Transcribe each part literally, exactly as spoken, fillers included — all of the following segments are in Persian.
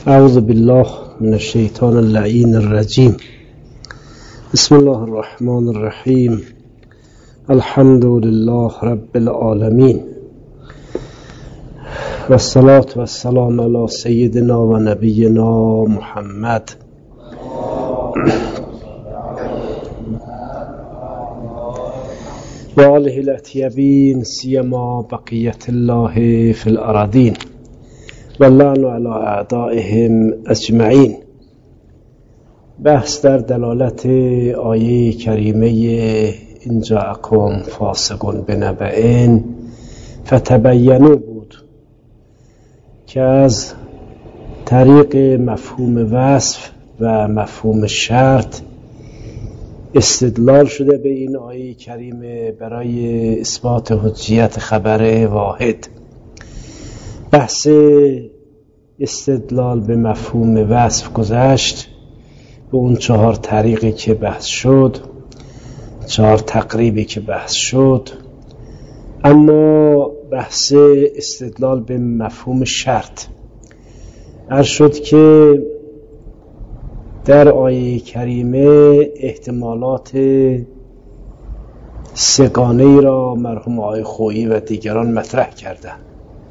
اعوذ بالله من الشیطان اللعین الرجیم. بسم الله الرحمن الرحیم. الحمد لله رب العالمین و الصلاة و السلام علی سیدنا و نبینا محمد و آله الاطیبین سیما بقیت الله فی الارضین و اللعن علی اعدائهم اجمعین. بحث در دلالت آیه کریمه ان جاءکم فاسق بنبأ فتبینوا بود که از طریق مفهوم وصف و مفهوم شرط استدلال شده به این آیه کریمه برای اثبات حجیت خبر واحد. بحث استدلال به مفهوم وصف گذشت، به اون چهار طریقی که بحث شد، چهار تقریبی که بحث شد. اما بحث استدلال به مفهوم شرط عرض شد که در آیه کریمه احتمالات سگانه ای را مرحوم آقای خویی و دیگران مطرح کردند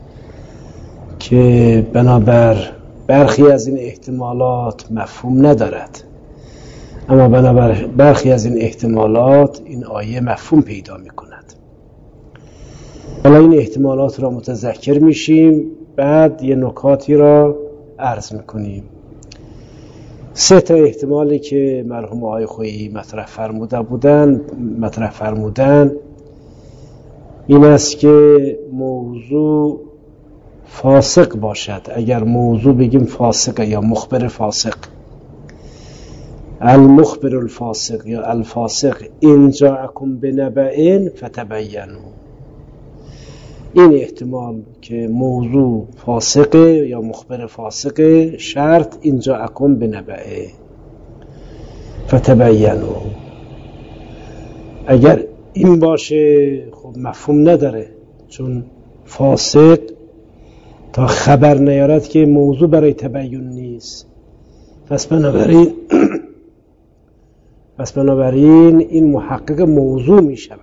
که بنابر برخی از این احتمالات مفهوم ندارد، اما بنابر برخی از این احتمالات این آیه مفهوم پیدا می کند. حالا این احتمالات را متذکر میشیم، بعد یه نکاتی را عرض میکنیم. سه تا احتمالی که مرحوم آقای خویی مطرح فرموده بودن مطرح فرمودن این است که موضوع فاسق باشد. اگر موضوع بگیم فاسق یا مخبر فاسق، المخبر الفاسق یا الفاسق ان جاءکم بنبأ فتبینوا، این احتمال که موضوع فاسقه یا مخبر فاسقه، شرط ان جاءکم بنبأ فتبینوا. اگر این باشه خب مفهوم نداره، چون فاسق تا خبر نیارد که موضوع برای تبیین نیست. پس بنابراین پس بنابراین این محقق موضوع می شود.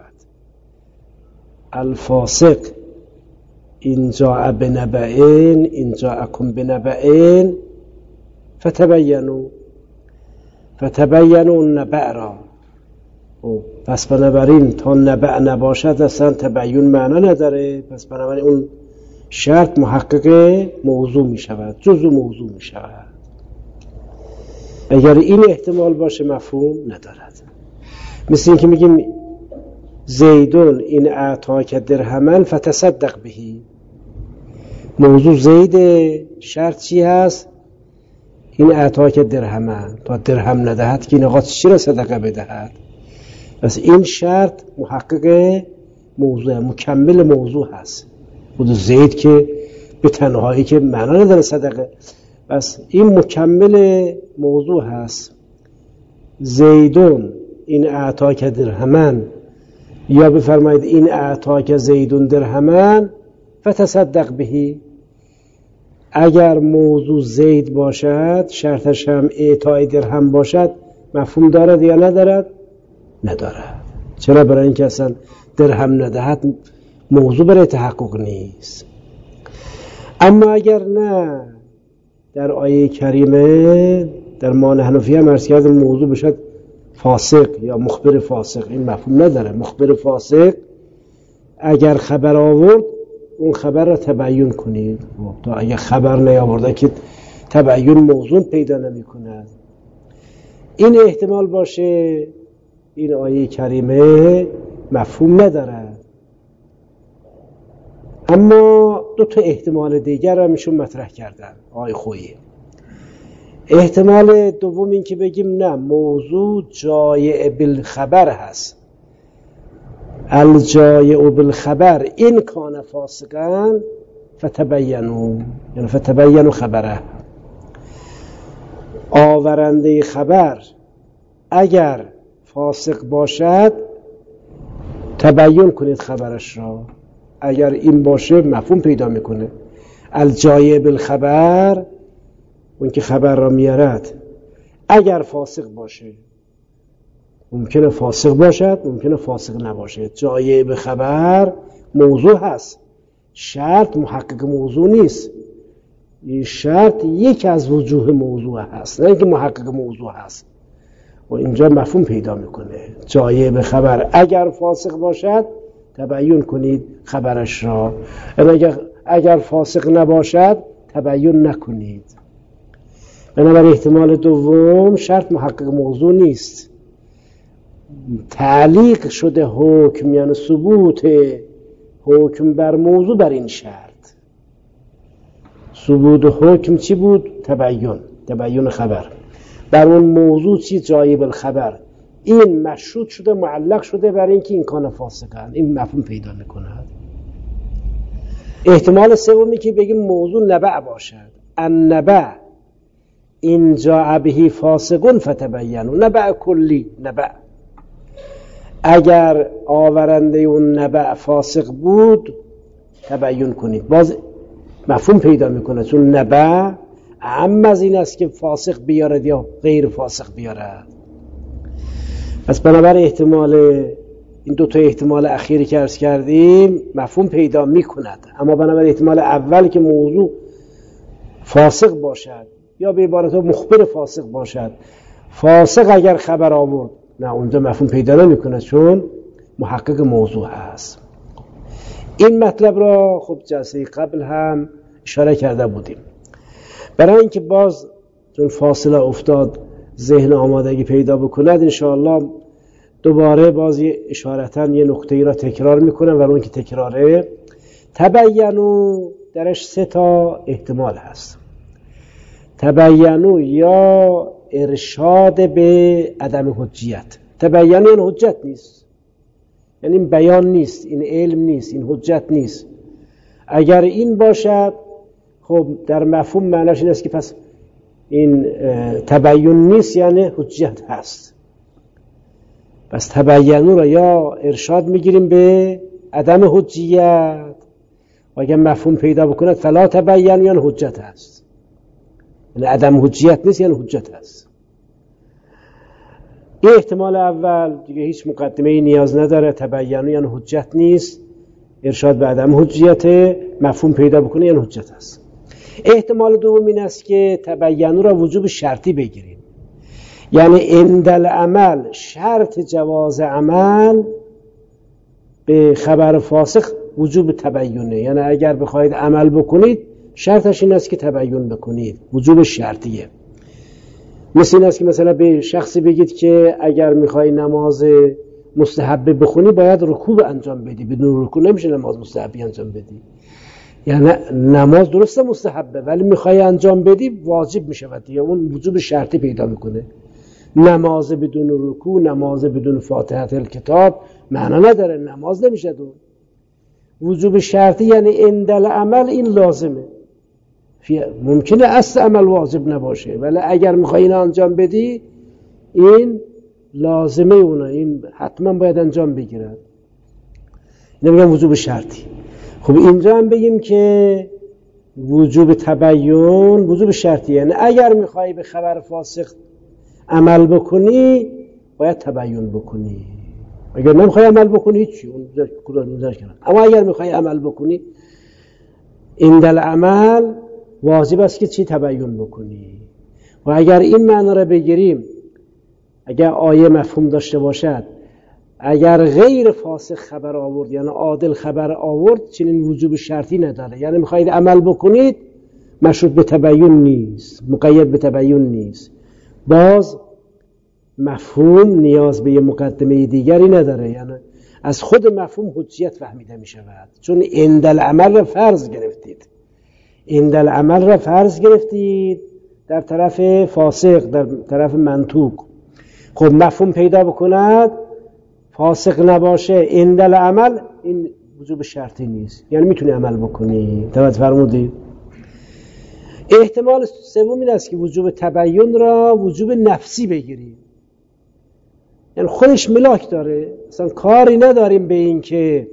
الفاسق ان جاء بنبأ ان جاءکم بنبأ فتبینوا فتبینوا النبأ را. پس بنابراین تا نبأ نباشد اصلا تبیین معنا نداره. پس بنابراین اون شرط محقق موضوع می شود، جزء موضوع می شود. اگر این احتمال باشه مفهوم ندارد. مثل این که میگیم زیدون این اعطاک درهمن فتصدق بهی، موضوع زید، شرط چی هست؟ این اعطاک درهمن، تا درهم ندهد که این آقا چی را صدقه بدهد. پس این شرط محقق موضوع، مکمل موضوع هست. خود زید که به تنهایی که معنا نداره صدقه، بس این مکمل موضوع هست. زیدون این اعطاک درهمن، یا بفرمایید این اعطاک زیدون درهمن فتصدق بهی. اگر موضوع زید باشد، شرطش هم اعطای درهم باشد، مفهوم دارد یا ندارد؟ ندارد. چرا؟ برای اینکه اصلا درهم ندهد موضوع برای تحقق نیست. اما اگر نه، در آیه کریمه در مان حنفی هم عرض کردم موضوع بشد فاسق یا مخبر فاسق، این مفهوم نداره. مخبر فاسق اگر خبر آورد اون خبر را تبیین کنید، تا اگر خبر نیاورده که تبیین موضوع پیدا نمی کند. این احتمال باشه این آیه کریمه مفهوم نداره. اما دو تا احتمال دیگر هم ایشون مطرح کردن آقای خویی. احتمال دوم این که بگیم نه، موضوع جایع بالخبر هست. الجایع بالخبر این کان فاسقا فتبینوا، یعنی فتبینوا خبره. آورنده خبر اگر فاسق باشد تبیین کنید خبرش را. اگر این باشه مفهوم پیدا میکنه. الجایع بالخبر اون که خبر را میارد اگر فاسق باشه، ممکنه فاسق باشد، ممکنه فاسق نباشد. جایه به خبر موضوع هست، شرط محقق موضوع نیست. این شرط یکی از وجوه موضوع هست، نه اینکه محقق موضوع هست. و اینجا مفهوم پیدا میکنه. جایه به خبر اگر فاسق باشد تبیین کنید خبرش را، اگر اگر فاسق نباشد تبیین نکنید. بنابراین احتمال دوم شرط محقق موضوع نیست. تعلیق شده حکم، یعنی ثبوت حکم بر موضوع بر این شرط. ثبوت حکم چی بود؟ تبیین، تبیین خبر. بر اون موضوع چی؟ جایب الخبر. این مشروط شده، معلق شده بر اینکه این کان فاسقن. این مفهوم پیدا میکند. احتمال سومی که بگیم موضوع نبع باشد. النبع این جاء به فاسقون فتبینوا. نبع کلی، نبع. اگر آورنده اون نبع فاسق بود تبیین کنید. باز مفهوم پیدا میکنه، چون نبع اعم از این است که فاسق بیارد یا غیر فاسق بیارد. پس بنابراین احتمال این دو تا احتمال اخیری که عرض کردیم مفهوم پیدا میکند. اما بنابراین احتمال اول که موضوع فاسق باشد یا به عبارت مخبر فاسق باشد، فاسق اگر خبر آورد، نه اونجا مفهوم پیدا نمیکنه، چون محقق موضوع هست. این مطلب را خب جلسه قبل هم اشاره کرده بودیم. برای اینکه باز چون فاصله افتاد ذهن آمادگی پیدا بکند، انشاءالله دوباره باز اشارتاً یه نکته ای را تکرار میکنم. ولی اون که تکراره تبینو درش سه تا احتمال هست. تبینو یا ارشاد به عدم حجیت. تبینو یعنی حجت نیست، یعنی این بیان نیست، این علم نیست، این حجت نیست. اگر این باشد خب در مفهوم معناش این است که پس این تبیین نیست، یعنی حجت هست. پس تبینو را یا ارشاد میگیریم به عدم حجیت، و اگر مفهوم پیدا بکند فلا تبین، یعنی حجت هست. یعنی عدم حجیت نیست، یعنی حجت هست. این احتمال اول دیگه هیچ مقدمه ای نیاز نداره. تبینو یعنی حجت نیست، ارشاد به عدم حجیت، مفهوم پیدا بکنه یعنی حجت هست. احتمال دوم این است که تبینو را وجوب شرطی بگیریم، یعنی عند العمل شرط جواز عمل به خبر فاسق وجوب تبینه. یعنی اگر بخواید عمل بکنید شرطش این است که تبیین بکنید، وجوب شرطیه. مثل این است که مثلا به شخصی بگید که اگر میخوای نماز مستحبه بخونی باید رکوع انجام بدی، بدون رکوع نمیشه نماز مستحبی انجام بدی. یعنی نماز درسته مستحبه، ولی میخوای انجام بدی واجب میشود دیگه، اون وجوب شرطی پیدا میکنه. نماز بدون رکوع، نماز بدون فاتحه الکتاب معنا نداره، نماز نمیشه دو. وجوب شرطی یعنی عند العمل این لازمه. ممکنه اصل عمل واجب نباشه، ولی اگر میخوای این انجام بدی این لازمه اونه، این حتما باید انجام بگیرد. اینو میگم وجوب شرطی. خب اینجا هم بگیم که وجوب تبیین وجوب شرطی، یعنی اگر میخوای به خبر فاسق عمل بکنی باید تبیین بکنی. اگر نمیخوای عمل بکنی هیچی، اون کدام نظر کنه. اما اگر میخوای عمل بکنی عند العمل واجب است که چی؟ تبیین بکنی. و اگر این معنی را بگیریم، اگر آیه مفهوم داشته باشد، اگر غیر فاسق خبر آورد یعنی عادل خبر آورد، چنین وجوب شرطی نداره. یعنی میخواید عمل بکنید مشروط به تبیین نیست، مقید به تبیین نیست. باز مفهوم نیاز به یه مقدمه دیگری نداره، یعنی از خود مفهوم حجیت فهمیده می شود. چون عند العمل را فرض گرفتید، عند العمل را فرض گرفتید در طرف فاسق، در طرف منطوق. خب مفهوم پیدا بکند فاسق نباشه عند العمل، این وجوب شرطی نیست، یعنی میتونی عمل بکنی. توجه فرمودید؟ احتمال سوم این است که وجوب تبیین را وجوب نفسی بگیریم، یعنی خودش ملاک داره، اصلا کاری نداریم به این که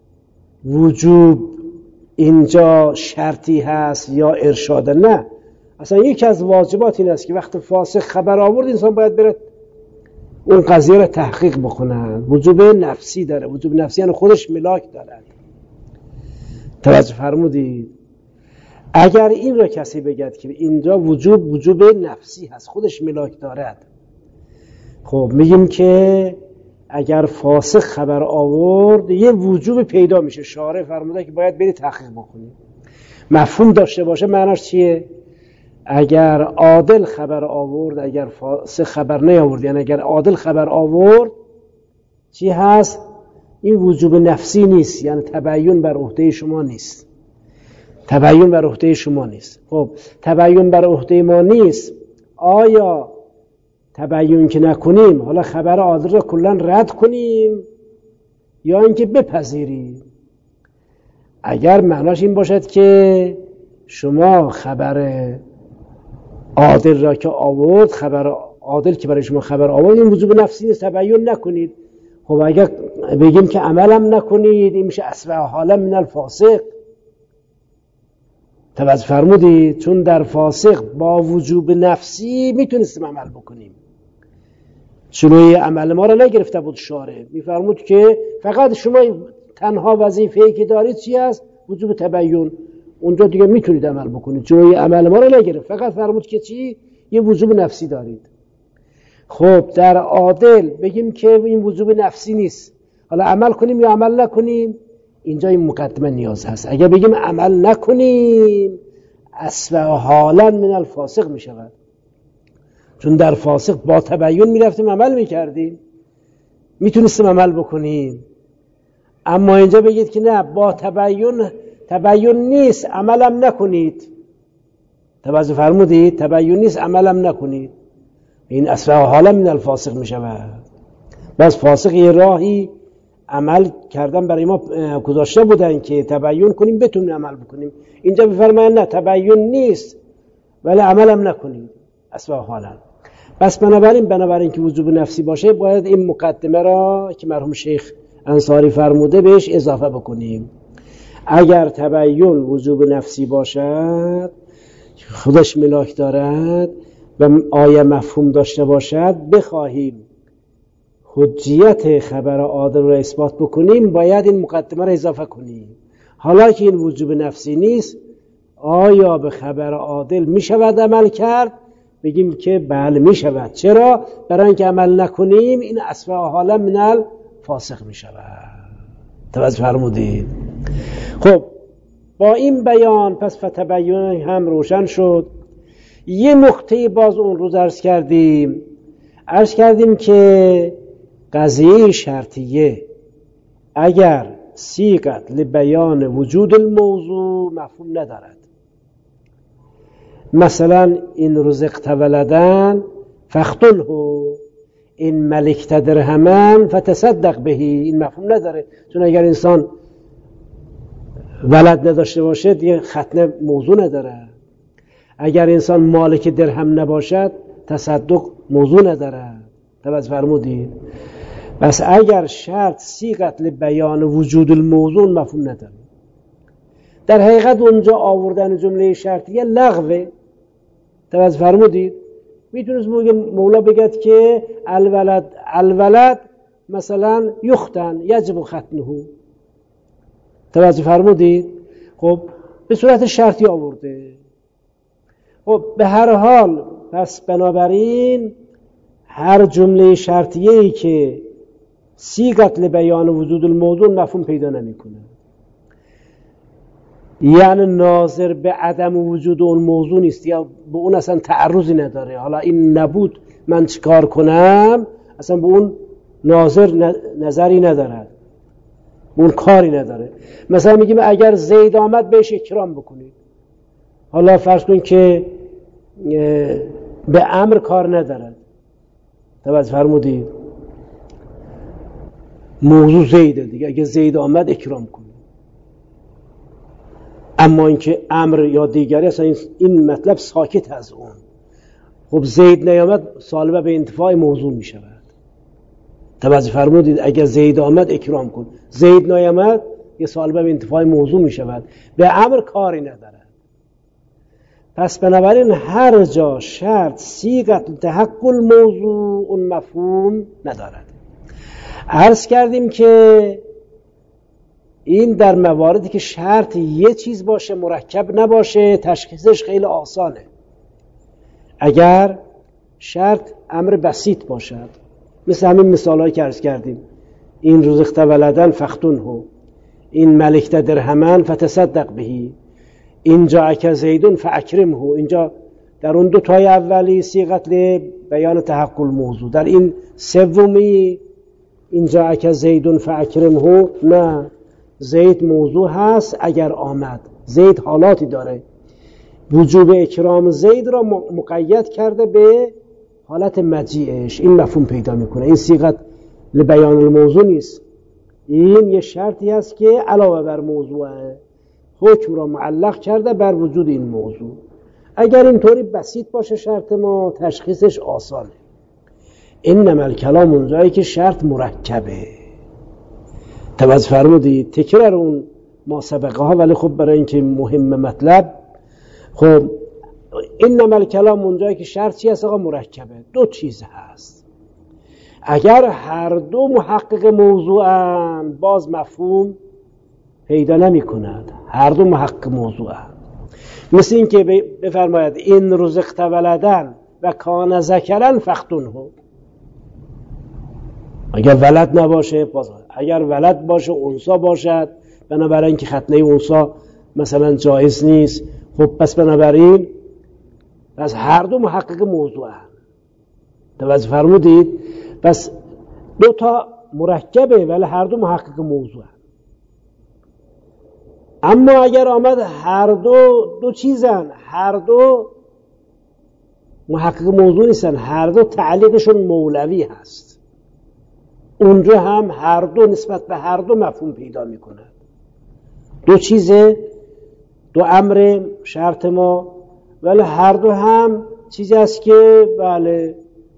وجوب اینجا شرطی هست یا ارشاده. نه، اصلا یکی از واجبات این است که وقت فاسق خبر آورد انسان باید بره اون قضیه رو تحقیق بکنن. وجوب نفسی داره. وجوب نفسی یعنی خودش ملاک دارد. توجه فرمودید؟ اگر این را کسی بگد که اینجا وجوب وجوب نفسی هست، خودش ملاک دارد، خب میگیم که اگر فاسق خبر آورد یه وجوب پیدا میشه. شارع فرموده که باید بری تحقیق بکنی. مفهوم داشته باشه معناش چیه؟ اگر عادل خبر آورد، اگر فاسق خبر نیاورد، یعنی اگر عادل خبر آورد چی هست؟ این وجوب نفسی نیست، یعنی تبیین بر عهده شما نیست. تبیین بر عهده شما نیست. خب تبیین بر عهده ما نیست، آیا تبیین که نکنیم حالا خبر عادل را کلا رد کنیم یا اینکه بپذیریم؟ اگر معناش این باشد که شما خبر عادل را که آورد، خبر عادل که برای شما خبر آورد، این وجوب نفسی نیست، تبیین نکنید. خب اگر بگیم که عملم نکنید این میشه اسوأ حالا من الفاسق. توجه فرمودید؟ چون در فاسق با وجوب نفسی میتونستیم عمل بکنیم. شروع عمل ما را نگرفته بود شارع. میفرمود که فقط شما تنها وظیفه‌ای که دارید چی است؟ وجوب تبیین. اونجا دیگه میتونید عمل بکنید. جلوی عمل ما رو نگرفت، فقط فرمود که چی؟ یه وجوب نفسی دارید. خب در عادل بگیم که این وجوب نفسی نیست، حالا عمل کنیم یا عمل نکنیم؟ اینجا این مقدمه نیاز هست. اگر بگیم عمل نکنیم اسوأ حالا من الفاسق می شود، چون در فاسق با تبیین می رفتیم عمل می کردیم، میتونستیم عمل بکنیم. اما اینجا بگید که نه، با تبیین تبیین نیست عملم نکنید. توجه فرمودید؟ تبیین نیست عملم نکنید، این اسوأ حالا من الفاسق می شود. بس فاسق یه راهی عمل کردن برای ما گذاشته بودن که تبیین کنیم بتونیم عمل بکنیم. اینجا بفرمایید نه، تبیین نیست ولی عملم نکنید، اسوأ حالا. بس بنابراین بنابراین که وجوب نفسی باشه باید این مقدمه را که مرحوم شیخ انصاری فرموده بهش اضافه بکنیم. اگر تبیین وجوب نفسی باشد، خودش ملاک دارد و آیه مفهوم داشته باشد، بخواهیم حجیت خبر عادل را اثبات بکنیم، باید این مقدمه را اضافه کنیم. حالا که این وجوب نفسی نیست، آیا به خبر عادل می شود عمل کرد؟ بگیم که بله می شود. چرا؟ برای اینکه عمل نکنیم این اسوأ حالا من الفاسق می شود. توجه فرمودید؟ خب با این بیان پس فتبین هم روشن شد. یه نقطه باز اون روز عرض کردیم عرض کردیم که قضیه شرطیه اگر صیغت لبیان وجود الموضوع مفهوم ندارد، مثلا این رزقت ولدن فاقتله، این ملکت درهما فتصدق بهی، این مفهوم نداره. چون اگر انسان ولد نداشته باشه دیگه ختنه موضوع نداره. اگر انسان مالک درهم نباشد تصدق موضوع نداره. توجه فرمودید؟ بس اگر شرط صیغت لبیان وجود الموضوع مفهوم نداره. در حقیقت اونجا آوردن جمله شرطیه لغوه. توجه فرمودید؟ میتونست مولا بگد که الولد الولد مثلا یختن یجب ختنه. توجه فرمودید؟ خب به صورت شرطی آورده. خب به هر حال پس بنابراین هر جمله شرطیه‌ای که صیغت لبیان وجود الموضوع مفهوم پیدا نمیکنه، یعنی ناظر به عدم وجود اون موضوع نیست یا به اون اصلا تعرضی نداره، حالا این نبود من چیکار کنم، اصلا به اون ناظر نظری نداره، به اون کاری نداره. مثلا میگیم اگر زید آمد بهش اکرام بکنید. حالا فرض کن که به امر کار نداره. توجه فرمودید؟ موضوع زیده دیگه، اگه زید آمد اکرام کنید. اما اینکه امر یا دیگری اصلا این مطلب ساکت از اون. خب زید نیامد سالبه به انتفاع موضوع می شود. توجه فرمودید؟ اگر زید آمد اکرام کن، زید نیامد یه سالبه به انتفاع موضوع می شود، به امر کاری نداره. پس بنابراین هر جا شرط صیغت تحقق الموضوع اون مفهوم ندارد. عرض کردیم که این در مواردی که شرط یه چیز باشه مرکب نباشه تشخیصش خیلی آسانه. اگر شرط امر بسیط باشد، مثل همین مثالایی که عرض کردیم، این رزقت ولدن فختنه، این ملکت درهمن فتصدق بهی، این جاءک زیدون فاکرمه. اینجا در اون دو تای اولی صیغت بیان تحقق الموضوع، در این سومی این جاءک زیدون فاکرمه نه، زید موضوع هست اگر آمد. زید حالاتی داره، وجوب اکرام زید را مقید کرده به حالت مجیئش، این مفهوم پیدا میکنه. این صیغت لبیان الموضوع نیست، این یه شرطی است که علاوه بر موضوعه، حکم را معلق کرده بر وجود این موضوع. اگر اینطوری بسیط باشه شرط ما تشخیصش آسانه. انما الکلام اونجایی که شرط مرکبه. توجه فرمودید؟ تکرار اون ما سبقه ها، ولی خب برای اینکه مهم مطلب، خب انما الکلام اونجایی که شرط چی هست؟ آقا مرکبه، دو چیز هست. اگر هر دو محقق موضوعن باز مفهوم پیدا نمی کند. هر دو محقق موضوعن، مثل این که بفرماید این رزقت ولدن و کان ذکرن فختنه. اگر ولد نباشه باز، اگر ولد باشه انثی باشد، بنابراین اینکه ختنه انثی مثلا جایز نیست. خب پس بنابراین پس هر دو محقق موضوع هم. توجه فرمودید؟ پس دو تا مرکبه ولی هر دو محقق موضوع هم. اما اگر آمد هر دو دو چیزن، هر دو محقق موضوع نیستن، هر دو تعلیقشون مولوی هست، اونجا هم هر دو نسبت به هر دو مفهوم پیدا میکنه. دو چیزه، دو امر شرط ما، ولی هر دو هم چیزی است که بله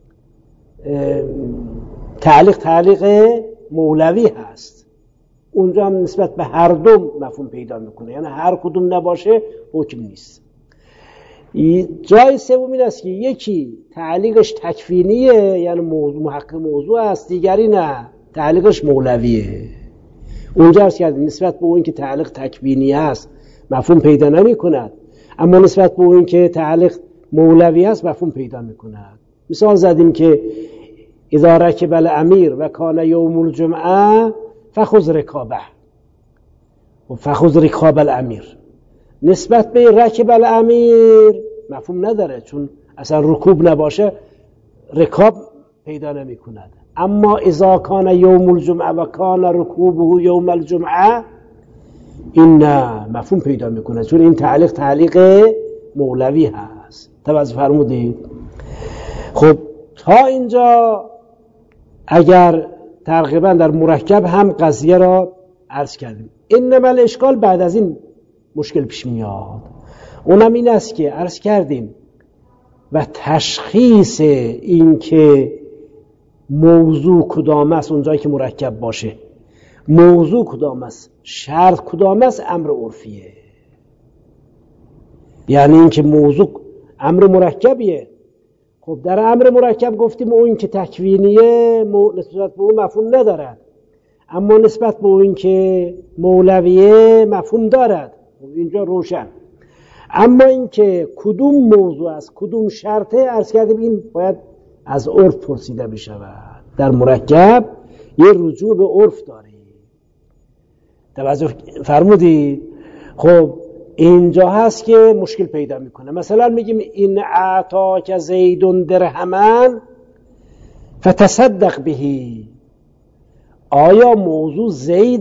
تعلیق تعلیق مولوی هست، اونجا هم نسبت به هر دو مفهوم پیدا میکنه. یعنی هر کدوم نباشه حکم نیست. جای سوم این است که یکی تعلیقش تکوینیه، یعنی موضوع محقق موضوع است، دیگری نه تعلیقش مولویه. اونجا عرض کردیم نسبت به اون که تعلیق تکوینی است مفهوم پیدا نمی کند، اما نسبت به اون که تعلیق مولوی است مفهوم پیدا می کند. مثال زدیم که اذا رکب الامیر و کان یوم الجمعه فخذ رکابه و فخذ رکاب الامیر. نسبت به رکب الامیر مفهوم نداره، چون اصلا رکوب نباشه رکاب پیدا نمی کند. اما اذا کان یوم الجمعه و کان رکوبه یوم الجمعه، این نه مفهوم پیدا میکنه، چون این تعلیق تعلیق مولوی هست. توجه فرمودید؟ خب تا اینجا اگر تقریبا در مرکب هم قضیه را عرض کردیم. انما الاشکال بعد از این مشکل پیش میاد، اونم این است که عرض کردیم و تشخیص این که موضوع کدام است اونجایی که مرکب باشه، موضوع کدام است، شرط کدام است، امر عرفیه. یعنی این که موضوع امر مرکبیه. خب در امر مرکب گفتیم اون که تکوینیه نسبت به اون مفهوم ندارد، اما نسبت به اون که مولویه مفهوم دارد. اینجا روشن. اما این که کدوم موضوع است کدوم شرطه، عرض کردیم این باید از عرف پرسیده بشود. در مرکب یه رجوع به عرف داره. توجه فرمودید؟ خب اینجا هست که مشکل پیدا میکنه. مثلا میگیم این اعطاک زیدون درهمن فتصدق بهی. آیا موضوع زید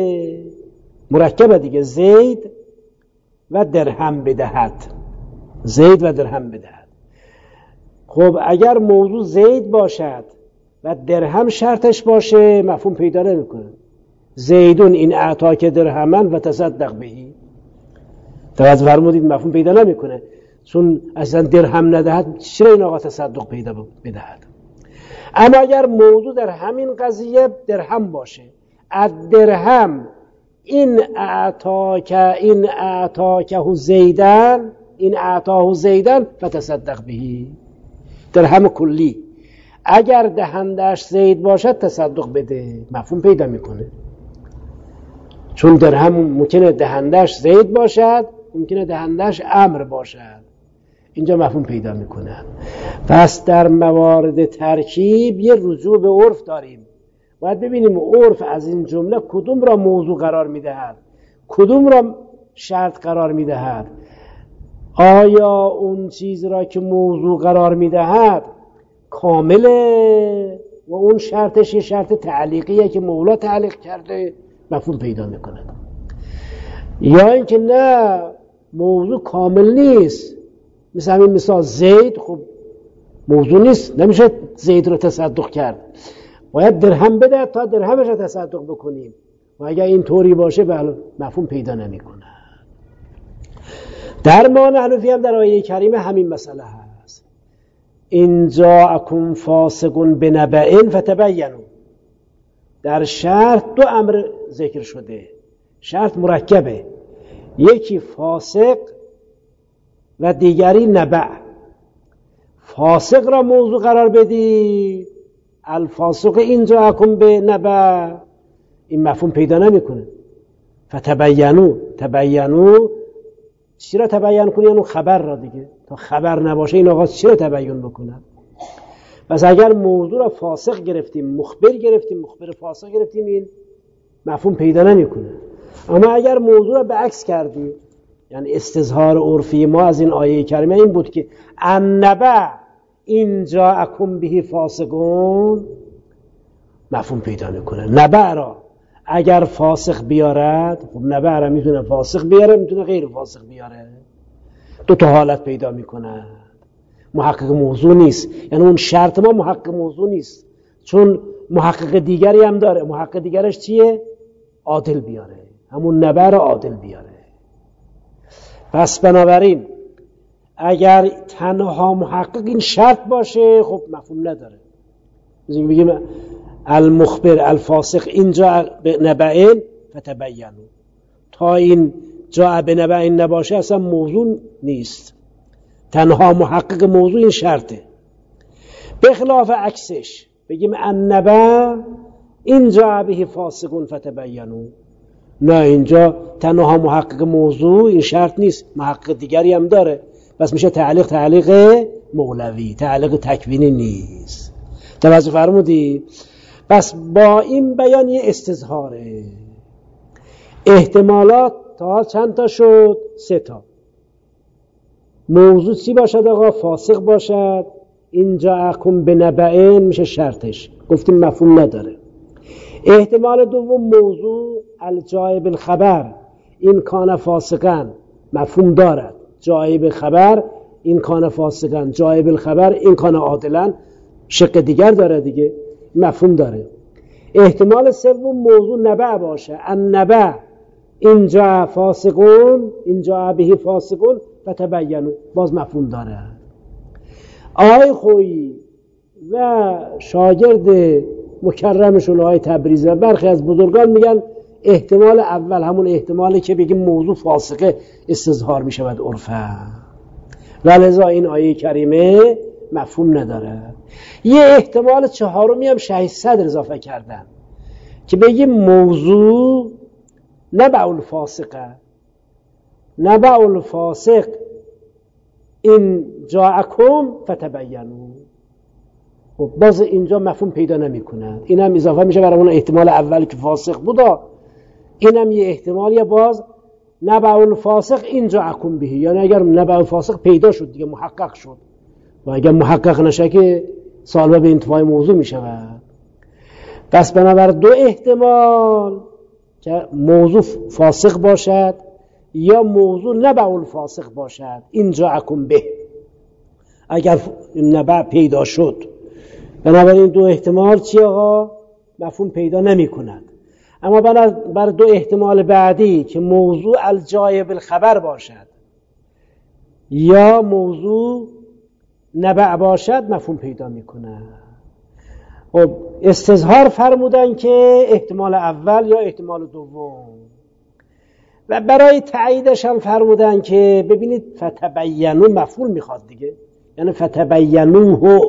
مرکبه دیگه، زید و درهم بدهد، زید و درهم بدهد. خب اگر موضوع زید باشد و درهم شرطش باشه مفهوم پیدا نمیکنه. زیدون این اعطاک درهمن و تصدق بهی، توجه فرمودید؟ مفهوم پیدا نمیکنه، چون اصلا درهم ندهد چرا این آقا تصدق پیدا بدهد. اما اگر موضوع در همین قضیه درهم باشه، از درهم این اعطاک این اعطاکه زیدن این اعطاه زیدن فتصدق بهی، درهم کلی. اگر دهندش زید باشد تصدق بده. مفهوم پیدا میکنه، چون درهم ممکنه دهندش زید باشد، ممکنه دهندش امر باشد. اینجا مفهوم پیدا میکنه. پس در موارد ترکیب یه رجوع به عرف داریم. باید ببینیم عرف از این جمله کدوم را موضوع قرار میدهد، کدوم را شرط قرار میدهد. آیا اون چیز را که موضوع قرار میدهد کامله و اون شرطش یه شرط تعلیقیه که مولا تعلیق کرده، مفهوم پیدا میکنه. یا اینکه نه، موضوع کامل نیست. مثل همین مثال زید، خب موضوع نیست، نمیشه زید رو تصدق کرد، باید درهم بده تا درهمش رو تصدق بکنیم. و اگر این طوری باشه بله مفهوم پیدا نمیکنه. در ما حنفی هم در آیه کریمه همین مسئله هست. ان جاءکم فاسق بنبأ فتبینوا. در شرط دو امر ذکر شده، شرط مرکبه، یکی فاسق و دیگری نبع. فاسق را موضوع قرار بدید، الفاسق این جاءکم بنبأ، این مفهوم پیدا نمیکنه. فتبینوا، تبینوا چی را تبیین کنی؟ یعنی خبر را دیگه. تا خبر نباشه این آقا چی را تبیین بکنه؟ پس اگر موضوع را فاسق گرفتیم، مخبر گرفتیم، مخبر فاسق گرفتیم، این مفهوم پیدا نمیکنه. اما اگر موضوع را به عکس کردیم، یعنی استظهار عرفی ما از این آیه کریمه این بود که النبأ ان جاءکم به فاسقون، مفهوم پیدا میکنه. نبأ را اگر فاسق بیارد، خب نبأ را میتونه فاسق بیاره، میتونه غیر فاسق بیاره، دو تا حالت پیدا میکنه. محقق موضوع نیست، یعنی اون شرط ما محقق موضوع نیست، چون محقق دیگری هم داره. محقق دیگرش چیه؟ عادل بیاره، همون نبأ را عادل بیاره. پس بنابراین اگر تنها محقق این شرط باشه خب مفهوم نداره. مثل بگیم المخبر الفاسق اینجا بنبأ فتبینوا، تا این جا بنبأ نباشه اصلا موضوع نیست. تنها محقق موضوع این شرطه. به خلاف عکسش بگیم النبأ اینجا به فاسقون فتبینوا، نه، اینجا تنها محقق موضوع این شرط نیست، محقق دیگری هم داره. پس میشه تعلیق تعلیق مولوی، تعلیق تکوینی نیست. توجه فرمودی؟ پس با این بیان یه استظهاره. احتمالات تا چند تا شد؟ سه تا. موضوع چی باشد آقا؟ فاسق باشد. اینجا احکم به نبعین میشه شرطش، گفتیم مفهوم نداره. احتمال دوم موضوع الجایب الخبر، این کان فاسقن، مفهوم دارد. جایب خبر این کان فاسقن، جایب الخبر این کان عادلن، شق دیگر داره دیگه، مفهوم داره. احتمال سوم موضوع نبع باشه، النبع اینجا فاسقون، اینجا به فاسقون فتبینوا، باز مفهوم داره. آقای خویی و شاگرد مکرمشون آقای تبریزی و برخی از بزرگان میگن احتمال اول همون احتمالی که بگیم موضوع فاسقه استظهار میشود عرفا، ولذا این آیه کریمه مفهوم نداره. یه احتمال چهارمی هم شهید صدر اضافه کردن که بگیم موضوع نبع الفاسقه، نبع الفاسق این جاءکم فتبینوا، خب باز اینجا مفهوم پیدا نمی کنند. این هم اضافه میشه برای اون احتمال اولی که فاسق بودا، این هم یه احتمالیه باز نبع الفاسق اینجا اکم بهی، یعنی اگر نبع الفاسق پیدا شد دیگه محقق شد، و اگر محقق نشه که سالبه به انتفاع موضوع میشه. پس بنابر دو احتمال که موضوع فاسق باشد یا موضوع نبع الفاسق باشد، اینجا اکم به، اگر نبع پیدا شد. بنابراین دو احتمال چی آقا؟ مفهوم پیدا نمی کند. اما بر دو احتمال بعدی که موضوع الجایب الخبر باشد یا موضوع نبع باشد مفهوم پیدا می کند. خب استظهار فرمودن که احتمال اول یا احتمال دوم. و برای تاییدش هم فرمودن که ببینید فتبینوا مفعول میخواد دیگه، یعنی فتبینوه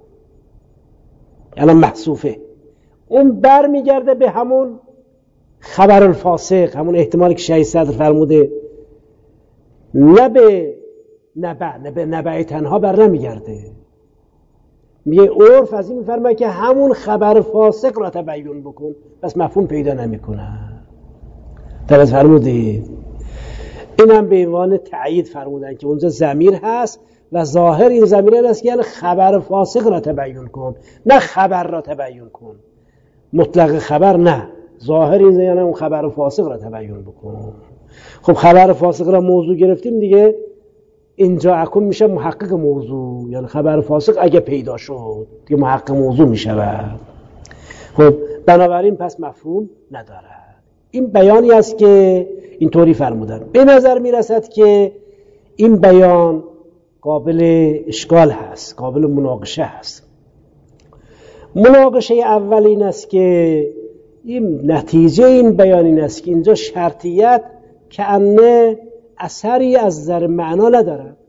یعنی محذوفه، اون بر میگرده به همون خبر الفاسق، همون احتمالی که شهید صدر فرموده، نه به نبع، نه به نبع تنها بر نمیگرده. میگه عرف از این میفرماید که همون خبر فاسق را تبیین بکن، بس مفهوم پیدا نمیکنه. توجه فرمودید؟ این هم به عنوان تأیید فرمودن که اونجا ضمیر هست و ظاهر این ضمیر این است که یعنی خبر فاسق را تبیین کن، نه خبر را تبیین کن. مطلق خبر نه، ظاهر این یعنی اون خبر فاسق را تبیین بکن. خب خبر فاسق را موضوع گرفتیم دیگه، اینجا اکن میشه محقق موضوع، یعنی خبر فاسق اگه پیدا شد دیگه محقق موضوع میشود. خب بنابراین پس مفهوم ندارد. این بیانی است که اینطوری فرمودن. به نظر میرسد که این بیان قابل اشکال هست، قابل مناقشه هست. مناقشه اول این است که این نتیجه این بیان این است که اینجا شرطیت کأنه اثری از در معنا ندارد.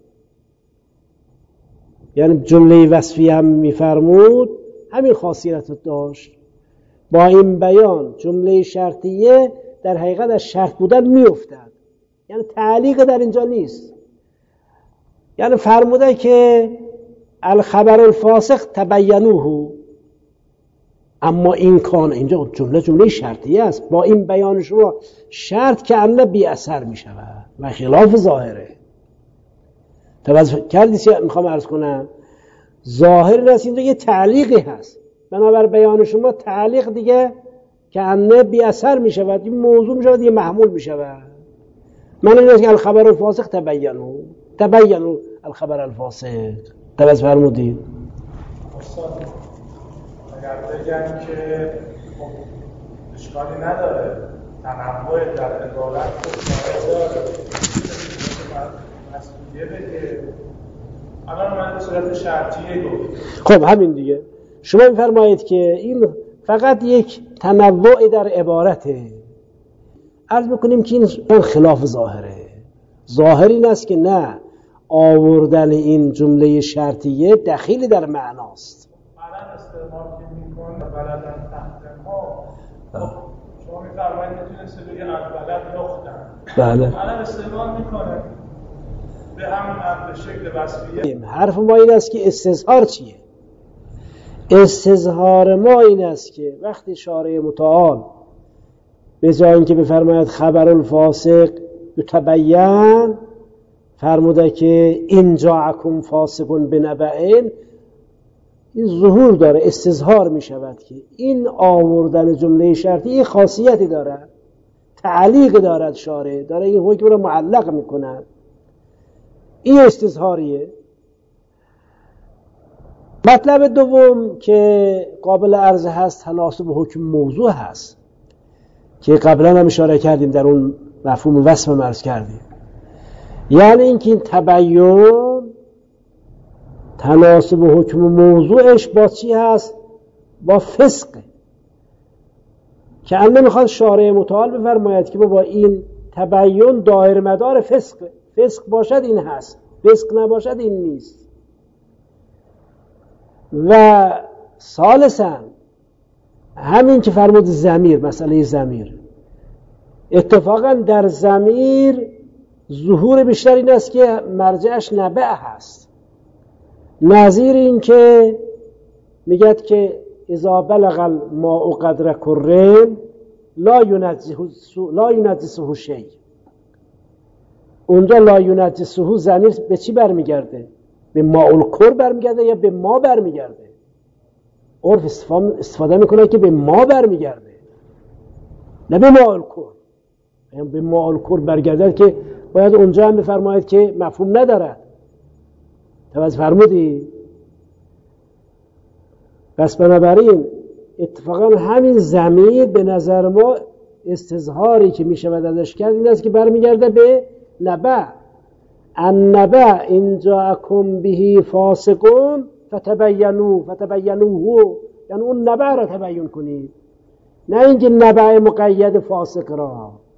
یعنی جمله وصفی هم میفرمود همین خاصیت داشت. با این بیان جمله شرطیه در حقیقت از شرط بودن میافتد، یعنی تعلیق در اینجا نیست. یعنی فرموده که الخبر الفاسق تبینوه، اما این کان اینجا جمله جمله شرطیه است. با این بیان شما شرط که انه بی اثر می شود و خلاف ظاهره. توجه کردی؟ میخوام عرض کنم ظاهر این است اینجا یه تعلیقی هست، بنابر بیان شما تعلیق دیگه که انه بی اثر می شود، این موضوع می شود، یه محمول می شود. من این است که الخبر الفاسق تبینو تبینو الخبر الفاسق. توجه فرمودید؟ اگر بگم که اشکالی نداره تنوع در عبارت رو داره مسئولیه بگه، الان من به صورت شرطیه گفت. خب همین دیگه. شما میفرمایید که این فقط یک تنوع در عبارته. عرض میکنیم که این خلاف ظاهره. ظاهر این است که نه، آوردن این جمله شرطیه دخیلی در معناست. الان استعمال که میکنه بلدن تحت ما، شما میفرمایید میتونسته بگه البلد نختن، بله الان استعمال میکنه به همون حرف شکل وصفیه. حرف ما این است که استظهار چیه؟ استظهار ما این است که وقتی شارع متعال به جای اینکه بفرماید خبر الفاسق یتبین، فرموده که این جاءکم فاسق بنبأ، این ظهور داره، استظهار می شود که این آوردن جمله شرطی این خاصیتی دارد، تعلیق دارد، شارع داره این حکم را معلق می کند. این استظهاریه. مطلب دوم که قابل عرض هست تناسب حکم موضوع هست که قبلا هم اشاره کردیم، در اون مفهوم وصف هم عرض کردیم. یعنی اینکه این تبیین تناسب حکم موضوعش با چی هست؟ با فسق. که الان میخواد شارع متعال بفرماید که با این تبیین دایر مدار فسق، فسق باشد این هست، فسق نباشد این نیست. و ثالثاً همین که فرمود ضمیر، مسئله ضمیر، اتفاقاً در ضمیر ظهور بیشتر این است که مرجعش نبع هست، نظیر این که میگد که اذا بلغ الماء قدر کرن لا ینجسه لا ینجسه شیء. اونجا لا ینجسه ضمیر به چی برمیگرده؟ به ماء الکر برمیگرده یا به ما برمیگرده؟ عرف استفاده میکنه که به ما برمیگرده، نه به ماء الکر. یعنی به ماء الکر برگردد که باید اونجا هم بفرمایید که مفهوم ندارد. توجه فرمودی؟ پس بنابراین اتفاقا همین ضمیر به نظر ما استظهاری که میشود ازش کرد این است که برمیگرده به نبع. النبع ان جاءکم به فاسقون فتبینوا فتبینوه، یعنی اون نبع را تبیین کنید، نه اینکه نبع مقید فاسق را.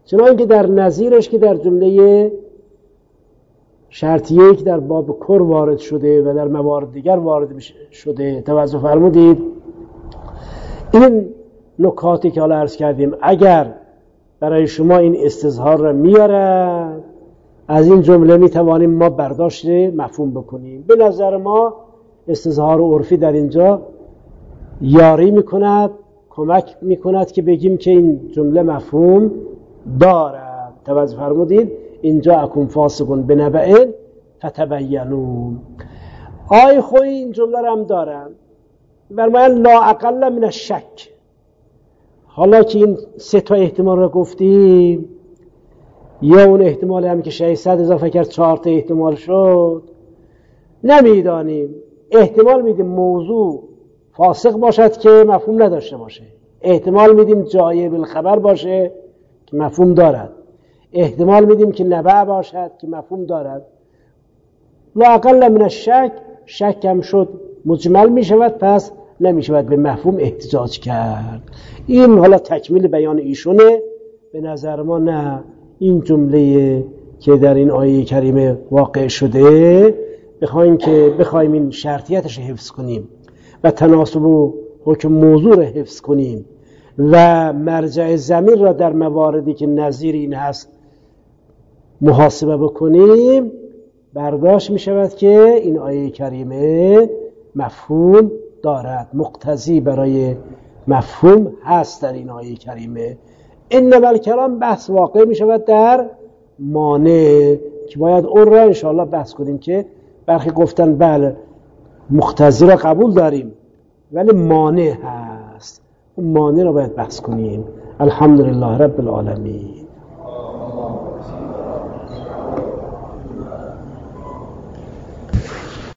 چنانکه در نظیرش که در جمله شرط یک در باب کر وارد شده و در موارد دیگر وارد شده توجه فرمودید. این نکاتی که حالا عرض کردیم اگر برای شما این استظهار را میارد، از این جمله میتوانیم ما برداشت مفهوم بکنیم. به نظر ما استظهار عرفی در اینجا یاری میکند، کمک میکند که بگیم که این جمله مفهوم دارد. توجه فرمودید. اینجا اکون فاسقون بنبأ فتبینون. آی خوی این جمله را هم دارن برمایان لا اقل من الشک. حالا که این سه تا احتمال را گفتیم، یا اون احتمال هم که ششصد اضافه کرد چهار تا احتمال شد، نمیدانیم. احتمال میدیم موضوع فاسق باشد که مفهوم نداشته باشه، احتمال میدیم جای بالخبر باشه که مفهوم دارد، احتمال میدیم که نبع باشد که مفهوم دارد. لا اقل من الشک، شک هم شد مجمل میشود، پس نمیشود به مفهوم احتجاج کرد. این حالا تکمیل بیان ایشونه. به نظر ما نه، این جمله که در این آیه کریمه واقع شده بخوایم که بخوایم این شرطیتش حفظ کنیم و تناسب و حکم موضوع را حفظ کنیم و مرجع ضمیر را در مواردی که نظیر این هست محاسبه بکنیم، برداشت می شود که این آیه کریمه مفهوم دارد، مقتضی برای مفهوم هست در این آیه کریمه. انما الکلام بحث واقع می شود در مانع که باید اون را انشاءالله بحث کنیم که برخی گفتن بله مقتضی را قبول داریم ولی مانع هست، اون مانع را باید بحث کنیم. الحمدلله رب العالمین.